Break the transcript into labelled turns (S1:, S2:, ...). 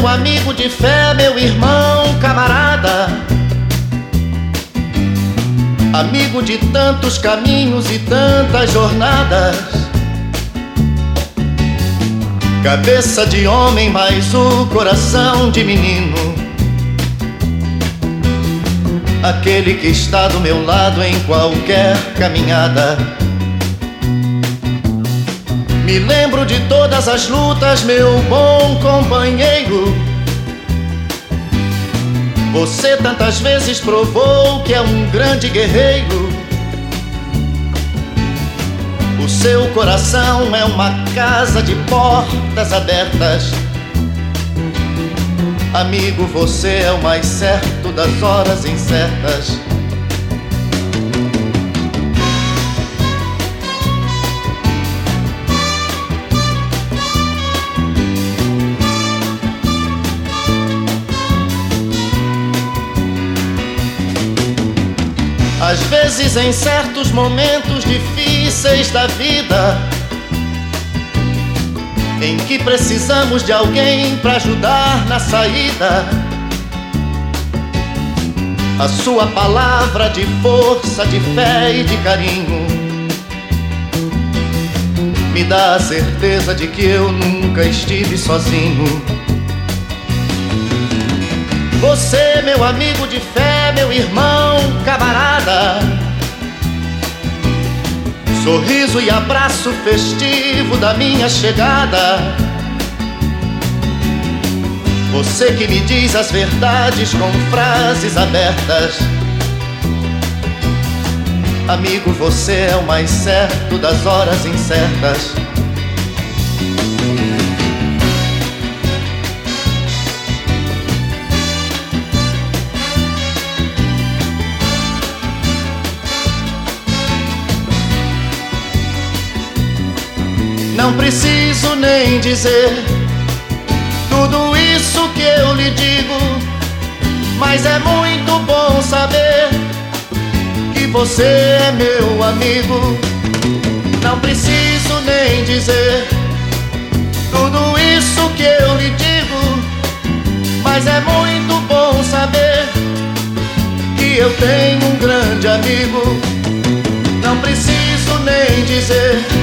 S1: meu amigo de fé, meu irmão, camarada, amigo de tantos caminhos e tantas jornadas, cabeça de homem, mas o coração de menino, aquele que está do meu lado em qualquer caminhada. Me lembro de todas as lutas, meu bom companheiro. Você tantas vezes provou que é um grande guerreiro. O seu coração é uma casa de portas abertas. Amigo, você é o mais certo das horas incertas. Às vezes, em certos momentos difíceis da vida, em que precisamos de alguém para ajudar na saída, a sua palavra de força, de fé e de carinho me dá a certeza de que eu nunca estive sozinho. Você, meu amigo de fé, meu irmão, camarada, sorriso e abraço festivo da minha chegada. Você que me diz as verdades com frases abertas. Amigo, você é o mais certo das horas incertas. Não preciso nem dizer tudo isso que eu lhe digo, mas é muito bom saber que você é meu amigo. Não preciso nem dizer tudo isso que eu lhe digo, mas é muito bom saber que eu tenho um grande amigo. Não preciso nem dizer